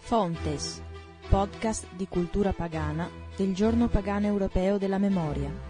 Fontes, podcast di cultura pagana del Giorno Pagano Europeo della Memoria.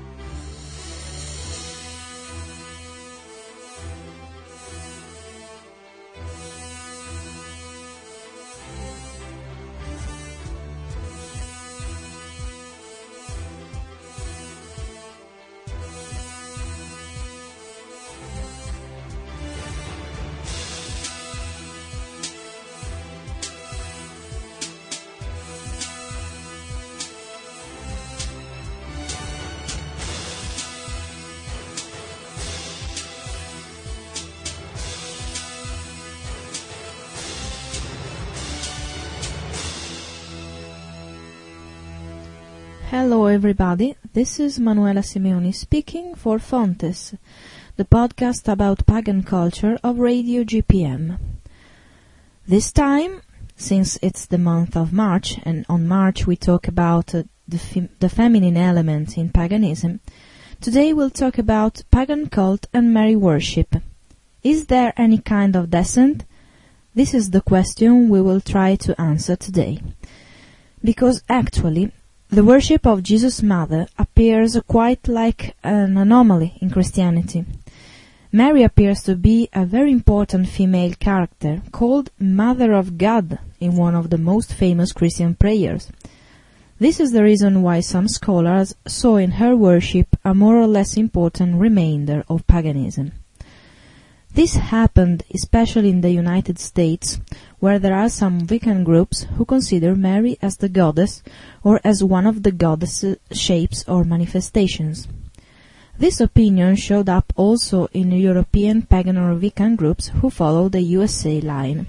Hello everybody, this is Manuela Simeoni speaking for Fontes, the podcast about pagan culture of Radio GPM. This time, since it's the month of March, and on March we talk about the feminine element in paganism, today we'll talk about pagan cult and Mary worship. Is there any kind of descent? This is the question we will try to answer today. Because actually, the worship of Jesus' mother appears quite like an anomaly in Christianity. Mary appears to be a very important female character, called Mother of God in one of the most famous Christian prayers. This is the reason why some scholars saw in her worship a more or less important remainder of paganism. This happened especially in the United States, where there are some Wiccan groups who consider Mary as the goddess or as one of the goddess shapes or manifestations. This opinion showed up also in European pagan or Wiccan groups who follow the USA line.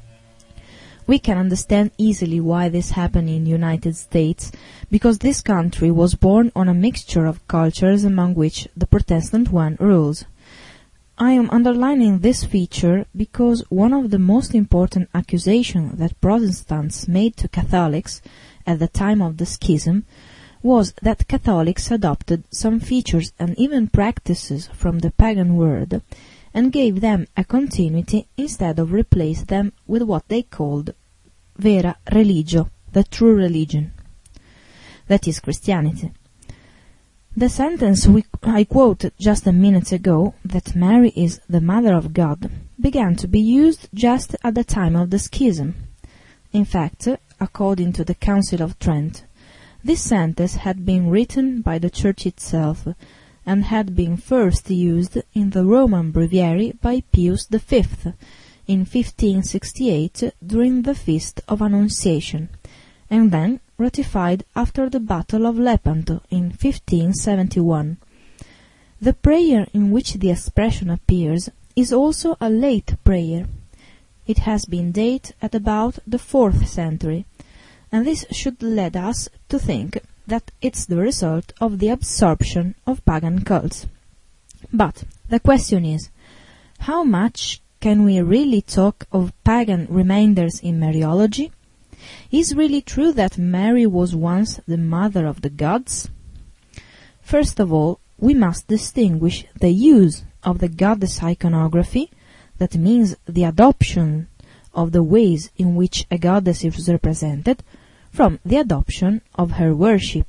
We can understand easily why this happened in the United States, because this country was born on a mixture of cultures among which the Protestant one rules. I am underlining this feature because one of the most important accusations that Protestants made to Catholics at the time of the schism was that Catholics adopted some features and even practices from the pagan world and gave them a continuity instead of replace them with what they called vera religio, the true religion, that is Christianity. The sentence I quoted just a minute ago, that Mary is the Mother of God, began to be used just at the time of the schism. In fact, according to the Council of Trent, this sentence had been written by the Church itself and had been first used in the Roman Breviary by Pius V in 1568 during the Feast of Annunciation, and then ratified after the Battle of Lepanto in 1571. The prayer in which the expression appears is also a late prayer. It has been dated at about the 4th century, and this should lead us to think that it's the result of the absorption of pagan cults. But the question is, how much can we really talk of pagan remainders in Mariology? Is really true that Mary was once the mother of the gods? First of all, we must distinguish the use of the goddess iconography, that means the adoption of the ways in which a goddess is represented, from the adoption of her worship.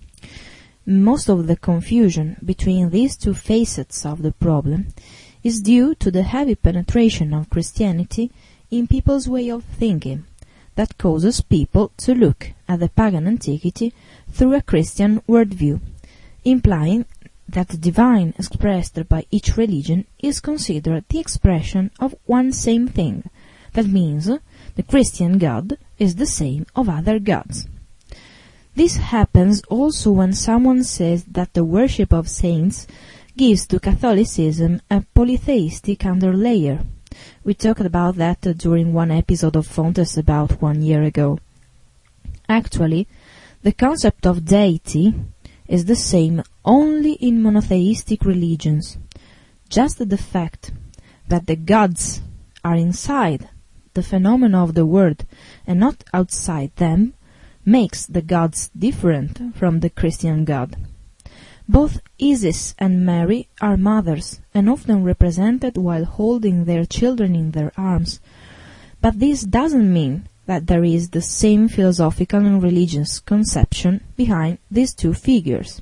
Most of the confusion between these two facets of the problem is due to the heavy penetration of Christianity in people's way of thinking, that causes people to look at the pagan antiquity through a Christian worldview, implying that the divine expressed by each religion is considered the expression of one same thing. That means the Christian God is the same of other gods. This happens also when someone says that the worship of saints gives to Catholicism a polytheistic underlayer. We talked about that during one episode of Fontes about 1 year ago. Actually, the concept of deity is the same only in monotheistic religions. Just the fact that the gods are inside the phenomena of the world and not outside them makes the gods different from the Christian God. Both Isis and Mary are mothers, and often represented while holding their children in their arms. But this doesn't mean that there is the same philosophical and religious conception behind these two figures.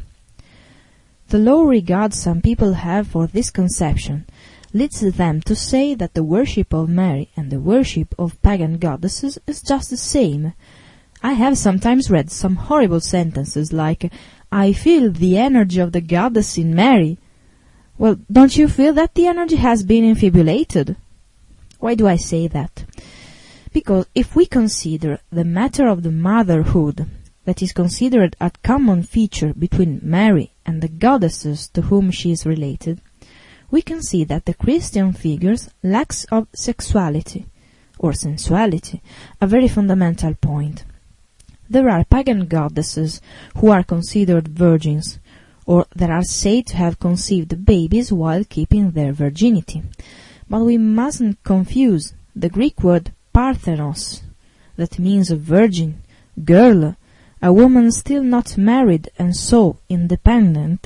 The low regard some people have for this conception leads them to say that the worship of Mary and the worship of pagan goddesses is just the same. I have sometimes read some horrible sentences like, "I feel the energy of the goddess in Mary." Well, don't you feel that the energy has been infibulated? Why do I say that? Because if we consider the matter of the motherhood, that is considered a common feature between Mary and the goddesses to whom she is related, we can see that the Christian figures lack of sexuality, or sensuality, a very fundamental point. There are pagan goddesses who are considered virgins, or that are said to have conceived babies while keeping their virginity. But we mustn't confuse the Greek word Parthenos, that means a virgin, girl, a woman still not married and so independent.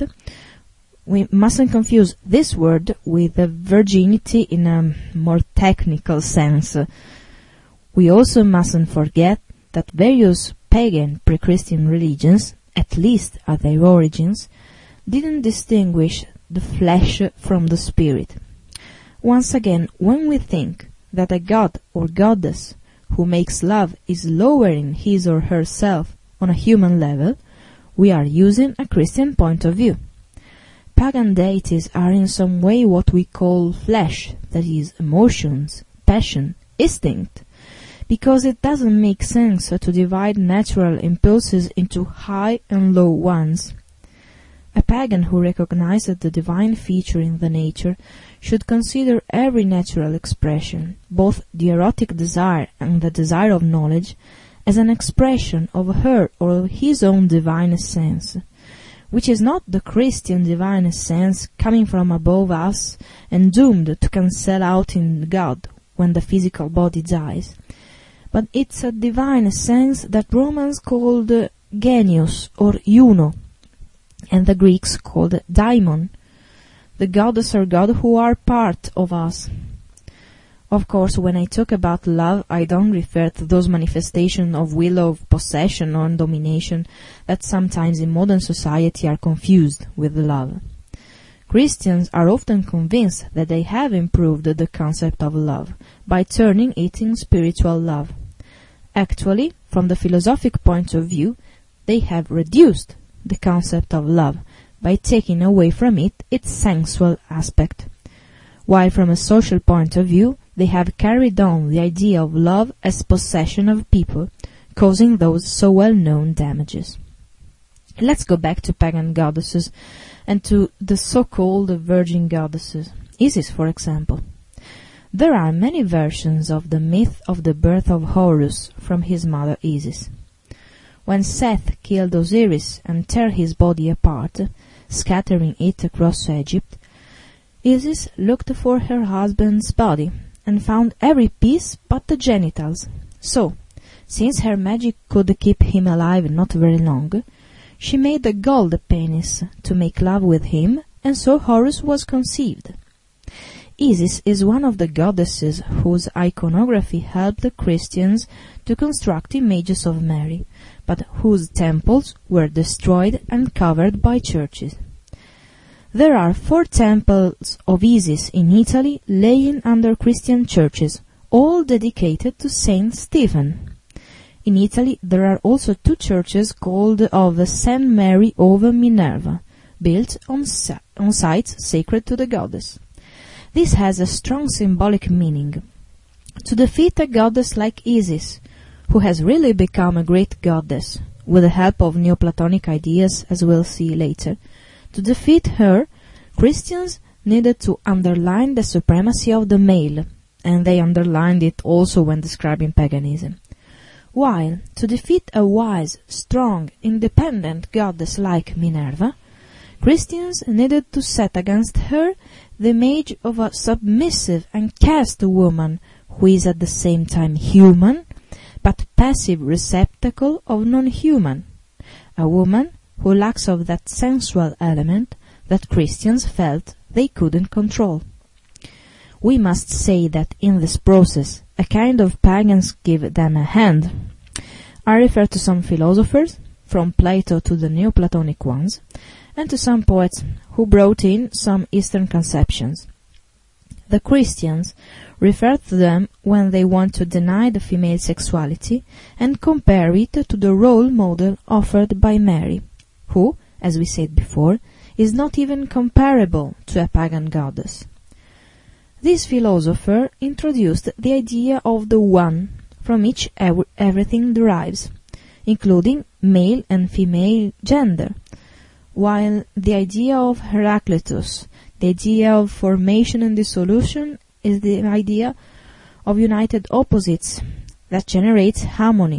We mustn't confuse this word with the virginity in a more technical sense. We also mustn't forget that various pagan pre-Christian religions, at least at their origins, didn't distinguish the flesh from the spirit. Once again, when we think that a god or goddess who makes love is lowering his or herself on a human level, we are using a Christian point of view. Pagan deities are in some way what we call flesh, that is, emotions, passion, instinct, because it doesn't make sense to divide natural impulses into high and low ones. A pagan who recognizes the divine feature in the nature should consider every natural expression, both the erotic desire and the desire of knowledge, as an expression of her or of his own divine essence, which is not the Christian divine essence coming from above us and doomed to cancel out in God when the physical body dies, but it's a divine essence that Romans called genius or euno, and the Greeks called daimon, the goddess or god who are part of us. Of course, when I talk about love, I don't refer to those manifestations of will, of possession or domination that sometimes in modern society are confused with love. Christians are often convinced that they have improved the concept of love by turning it in spiritual love. Actually, from the philosophic point of view, they have reduced the concept of love by taking away from it its sensual aspect, while from a social point of view they have carried on the idea of love as possession of people, causing those so well-known damages. Let's go back to pagan goddesses and to the so-called virgin goddesses, Isis, for example. There are many versions of the myth of the birth of Horus from his mother Isis. When Seth killed Osiris and tore his body apart, scattering it across Egypt, Isis looked for her husband's body and found every piece but the genitals. So, since her magic could keep him alive not very long, she made a gold penis to make love with him, and so Horus was conceived. Isis is one of the goddesses whose iconography helped the Christians to construct images of Mary, but whose temples were destroyed and covered by churches. There are 4 temples of Isis in Italy laying under Christian churches, all dedicated to Saint Stephen. In Italy there are also 2 churches called of Saint Mary of Minerva, built on sites sacred to the goddess. This has a strong symbolic meaning. To defeat a goddess like Isis, who has really become a great goddess, with the help of Neoplatonic ideas, as we'll see later, to defeat her, Christians needed to underline the supremacy of the male, and they underlined it also when describing paganism. While, to defeat a wise, strong, independent goddess like Minerva, Christians needed to set against her the image of a submissive and chaste woman who is at the same time human, but passive receptacle of non-human, a woman who lacks of that sensual element that Christians felt they couldn't control. we must say that in this process a kind of pagans give them a hand. I refer to some philosophers, from Plato to the Neoplatonic ones, and to some poets who brought in some Eastern conceptions. The Christians refer to them when they want to deny the female sexuality and compare it to the role model offered by Mary, who, as we said before, is not even comparable to a pagan goddess. This philosopher introduced the idea of the one from which everything derives, including male and female gender, while the idea of Heraclitus, the idea of formation and dissolution, is the idea of united opposites that generates harmony.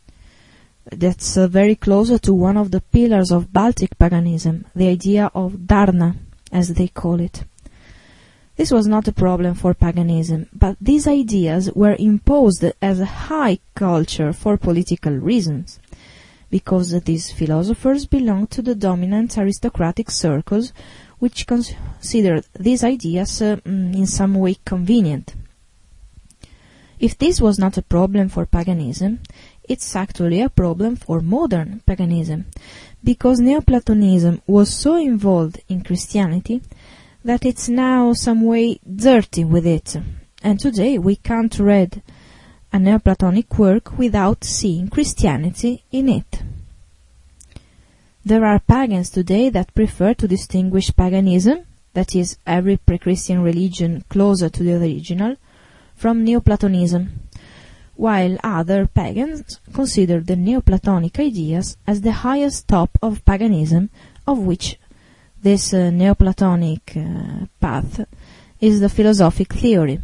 That's very close to one of the pillars of Baltic paganism, the idea of Dharna, as they call it. This was not a problem for paganism, but these ideas were imposed as a high culture for political reasons, because these philosophers belonged to the dominant aristocratic circles which considered these ideas in some way convenient. If this was not a problem for paganism, it's actually a problem for modern paganism, because Neoplatonism was so involved in Christianity that it's now some way dirty with it, and today we can't read a Neoplatonic work without seeing Christianity in it. There are pagans today that prefer to distinguish paganism, that is, every pre-Christian religion closer to the original, from Neoplatonism, while other pagans consider the Neoplatonic ideas as the highest top of paganism, of which this Neoplatonic path is the philosophic theory.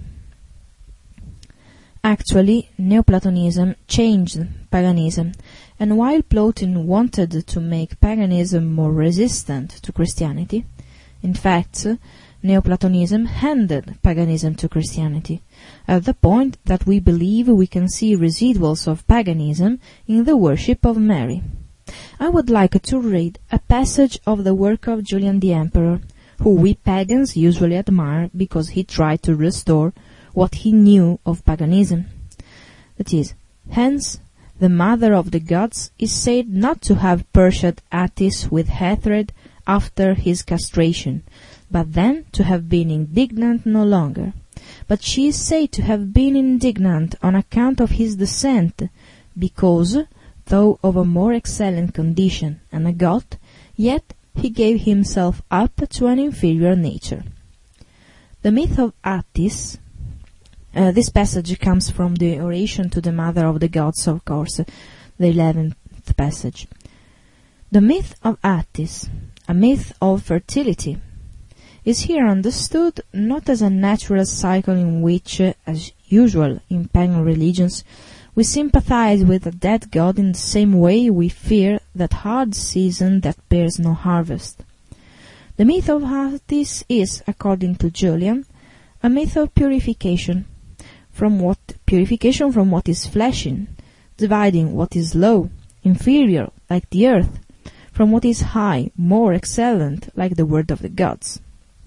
Actually, Neoplatonism changed paganism, and while Plato wanted to make paganism more resistant to Christianity, in fact, Neoplatonism handed paganism to Christianity, at the point that we believe we can see residuals of paganism in the worship of Mary. I would like to read a passage of the work of Julian the Emperor, who we pagans usually admire because he tried to restore what he knew of paganism. That is, hence, the mother of the gods is said not to have pursued Attis with hatred after his castration, but then to have been indignant no longer. But she is said to have been indignant on account of his descent, because, though of a more excellent condition and a god, yet he gave himself up to an inferior nature. The myth of Attis. This passage comes from the oration to the Mother of the Gods, of course, the 11th passage. The myth of Attis, a myth of fertility, is here understood not as a natural cycle in which, as usual in pagan religions, we sympathize with a dead god in the same way we fear that hard season that bears no harvest. The myth of Attis is, according to Julian, a myth of purification from what is fleshly, dividing what is low, inferior, like the earth, from what is high, more excellent, like the word of the gods.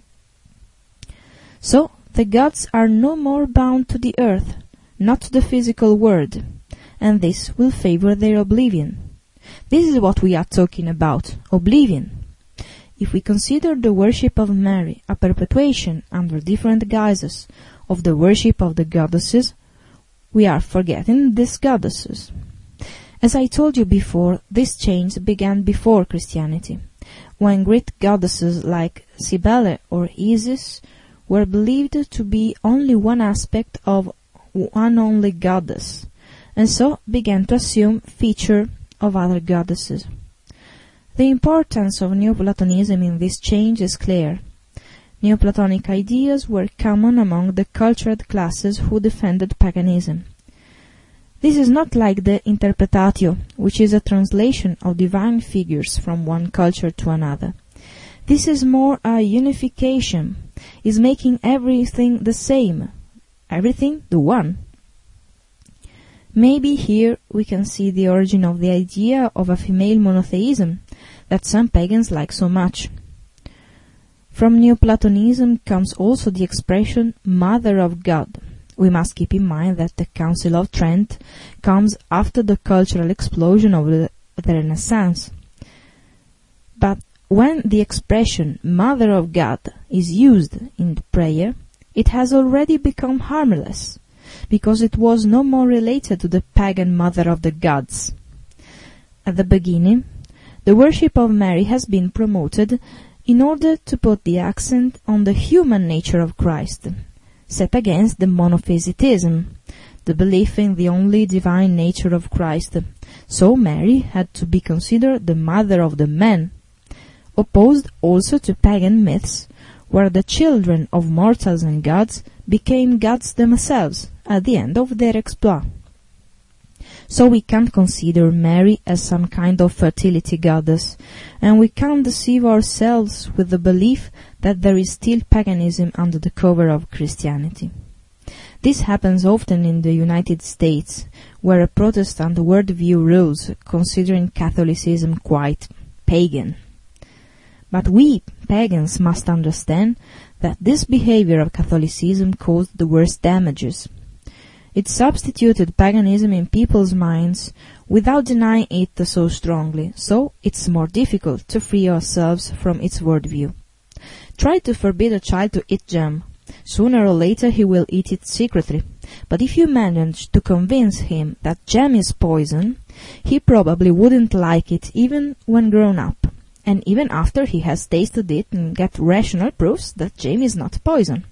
So, the gods are no more bound to the earth, not to the physical world, and this will favor their oblivion. This is what we are talking about, oblivion. If we consider the worship of Mary a perpetuation under different guises of the worship of the goddesses, we are forgetting these goddesses. As I told you before, this change began before Christianity, when Greek goddesses like Cybele or Isis were believed to be only one aspect of one only goddess, and so began to assume feature of other goddesses. The importance of Neoplatonism in this change is clear. Neoplatonic ideas were common among the cultured classes who defended paganism. This is not like the Interpretatio, which is a translation of divine figures from one culture to another. This is more a unification, is making everything the same, everything the one. Maybe here we can see the origin of the idea of a female monotheism that some pagans like so much. From Neoplatonism comes also the expression Mother of God. We must keep in mind that the Council of Trent comes after the cultural explosion of the Renaissance. But when the expression Mother of God is used in the prayer, it has already become harmless, because it was no more related to the pagan mother of the gods. At the beginning, the worship of Mary has been promoted in order to put the accent on the human nature of Christ, set against the monophysitism, the belief in the only divine nature of Christ. So Mary had to be considered the mother of the man, opposed also to pagan myths, where the children of mortals and gods became gods themselves at the end of their exploit. So we can't consider Mary as some kind of fertility goddess, and we can't deceive ourselves with the belief that there is still paganism under the cover of Christianity. This happens often in the United States, where a Protestant worldview rules, considering Catholicism quite pagan. But we, pagans, must understand that this behavior of Catholicism caused the worst damages. It substituted paganism in people's minds without denying it so strongly, so it's more difficult to free ourselves from its worldview. Try to forbid a child to eat jam. Sooner or later he will eat it secretly. But if you manage to convince him that jam is poison, he probably wouldn't like it even when grown up, and even after he has tasted it and get rational proofs that jam is not poison.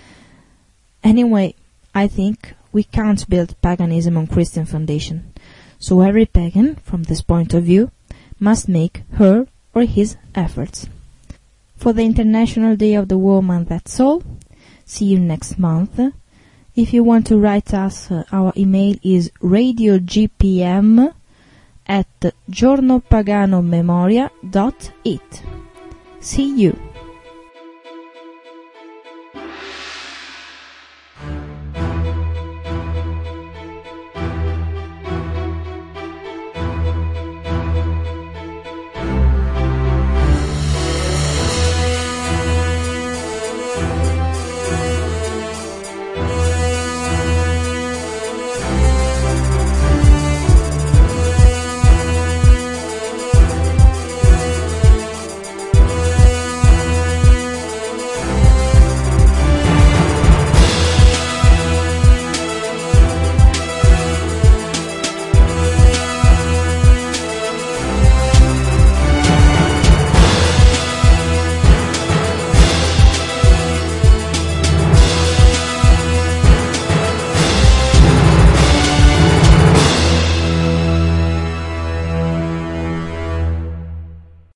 Anyway, I think we can't build paganism on Christian foundation, so every pagan, from this point of view, must make her or his efforts. For the International Day of the Woman, that's all. See you next month. If you want to write us, our email is radiogpm@giornopaganomemoria.it. See you.